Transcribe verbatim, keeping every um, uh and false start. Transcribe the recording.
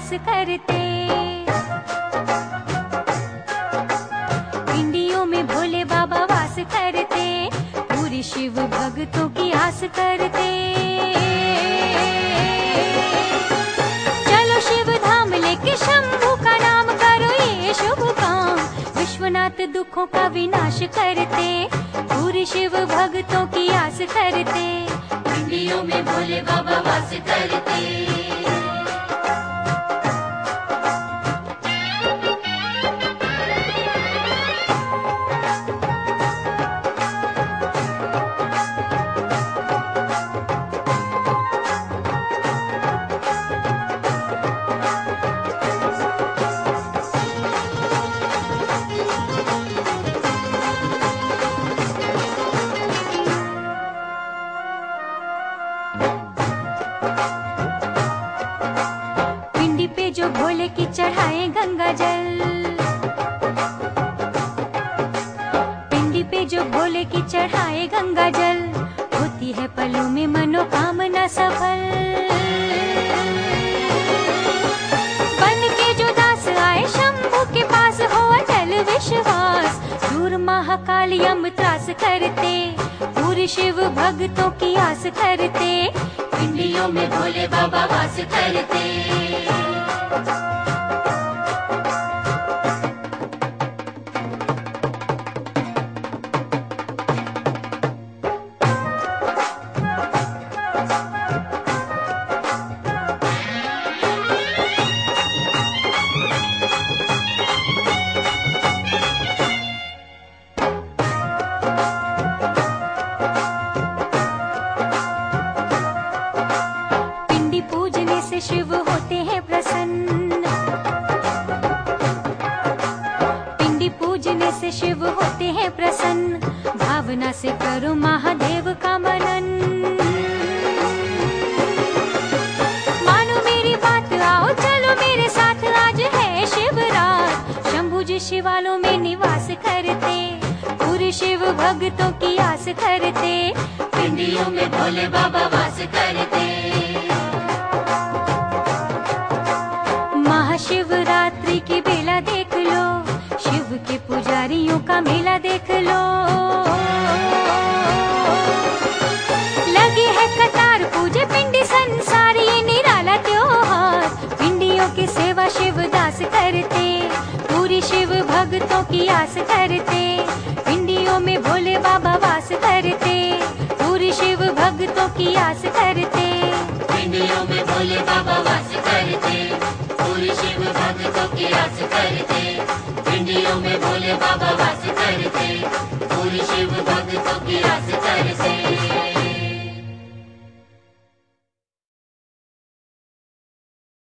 वास करते। पिंडियों में भोले बाबा वास करते, पूरी शिव भक्तों की आस करते। चलो शिव धाम लेके शंभू का नाम करो ये शुभ काम, विश्वनाथ दुखों का विनाश करते, पूरी शिव भक्तों की आस करते। पिंडियों में भोले बाबा वास करते। पिंडी पे जो भोले की चढ़ाए गंगा जल, पिंडी पे जो भोले की चढ़ाए गंगा जल, होती है पलों में मनोकामना सफल। बन के जो दास आए शंभू के पास हो अटल विश्वास, दूर महाकाल यम त्रास करते, पूरी शिव भक्तों की आस करते। पिंडियों में भोले बाबा वास करते। पिंडी पूजने से शिव होते हैं प्रसन्न, पिंडी पूजने से शिव होते हैं प्रसन्न, भावना से करो महादेव का मनन। मानो मेरी बात आओ चलो मेरे साथ, आज है शिवरात, शंभू जी शिवालयों में निवास करते, पूरी शिव भक्तों की आस करते। पिंडियों में भोले बाबा वास करते। महाशिवरात्रि की बेला देख लो, शिव के पुजारियों का मेला देख लो। लगी है कतार पूजे पिंडी संसार, ये निराला त्योहार, पिंडियों की सेवा शिवदास करते, पूरी शिव भक्तों की आस करते। पिंडियों में भोले बाबा वास करते, पूरी शिव भक्तों की आस करते। पिंडियों में भोले बाबा वास करते, पूरी शिव भक्तों की आस करते।